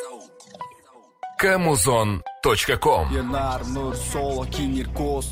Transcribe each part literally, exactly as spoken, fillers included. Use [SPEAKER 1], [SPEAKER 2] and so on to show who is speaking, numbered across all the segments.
[SPEAKER 1] камузон точка ком.
[SPEAKER 2] Ернар, Нур, Соло, Кинир, Кост.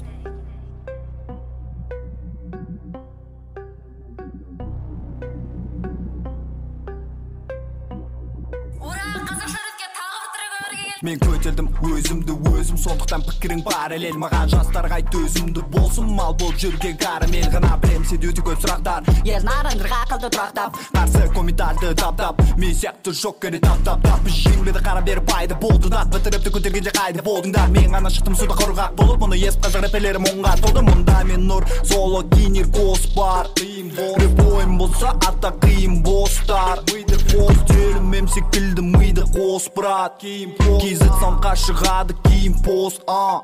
[SPEAKER 2] Мен көтердім өзімді өзім, сондықтан пікірің параллель. Маған жастарға айт өзімді болсын, мал болып жүрген карамель. Ғана білем сен өте көп сұрақтар,
[SPEAKER 3] ернарыңдарға ақылды тұрақтап,
[SPEAKER 2] қарсы комментарды таптап, мен сияқты жоқ көре тап-тап-тап. Біз жеңбеді қара беріп пайда болды дат, бітіріпті көтергенде қайда болдыңдар. Мен ғана шықтым суда құрғақ болып, мұны есіп қазақ рэперлері мұңға толды. Мұнда мен Нұр, Соло, Кинир, Кост бар. Рэп ойым болса ата қиын бостар. Мыйды қос телім, мем секілді мыйды қос брат. Кизет самқа шығады кейін пост, а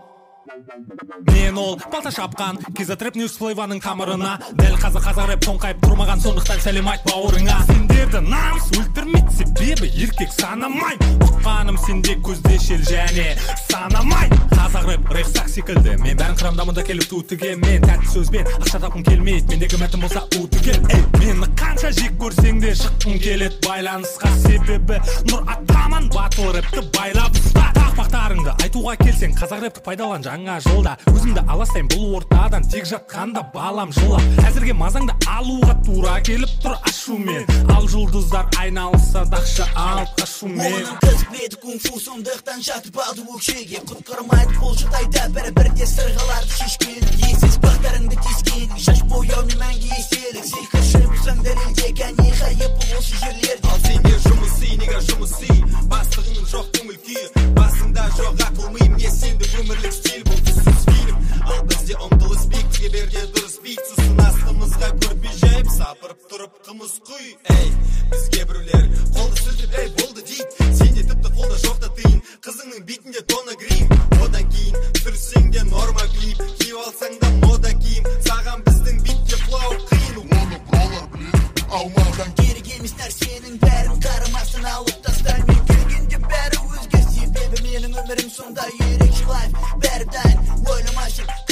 [SPEAKER 4] Мен ол балта шапқан Кизет рэп ньюс флейваның тамырына. Дәл қазақ қазақ рэп тоңқайып тұрмаған, сондықтан сәлем айт бауырыңа. Сендерді намыс өлтірмейді, себебі еркек санамай. Ұққаным сенде көзде шел және санамай. Қазақ рэп рейхстаг секілді, мен бәрін қырамдамында келіп туытыге. Мен тәтті сөзбен ақша тапқым келмейді, мендегі мәтін болса утыгел. Эй, мені қанша жек көрсең де шыққым келеді байланысқа, себебі Нұр атаман батыл рэпті байлап ұста. Тақпақтарыңды айтуға келсең, қазақ рэпті пайдалан жаңа жолда. Өзімді аластайын бұл ортадан, тек жатқанда балам жылап. Әзірге мазаңды алуға тура келіп тұр ашумен. Ал жұлдыздар айналыса дақша алып қашумен.
[SPEAKER 5] Оның қызбеді кунг-фу, сондықтан жатып алды өкшеге. Құтқармайды бұл жағдайда бәрі-бірде сырғаларды шешкен. Есіз бақтарыңды тескен, шаш бояумен мәңгі естелік. Сыйқыршы бұсаң дәлелде кәне қайып бұл осы жерлерде.
[SPEAKER 6] Ал сенде жұмысы, неге жұмысы, бастығының жоқ көңіл күйі. Басында жоқ ақыл миым, не сенді өмірлік стиль бұл түсіз фильм. Ал бізде ұмтылыс бек, теберде дұрыс бейт. Сусын астымызға көрпе жайып, сапырып тұрып қымыз құй. Эй, бізге біреулер қолды сілтіп, эй, болды дейд. Сенде тіпті қолда жоқта тиын, қызыңның бетінде тона грим. Одан кейін түсірсең де норма клип, киіп алсаң да мода киім. Саған біздің битте флау қиын. Оны бролар біледі, алмадан
[SPEAKER 5] керек емес нәрсенің бәрін қарамастан алып тастаймын. Мен келгенде бәрі өзге, себебі менің өмірім сондай ерекше лайф. Бәрі дайын, ойламайсың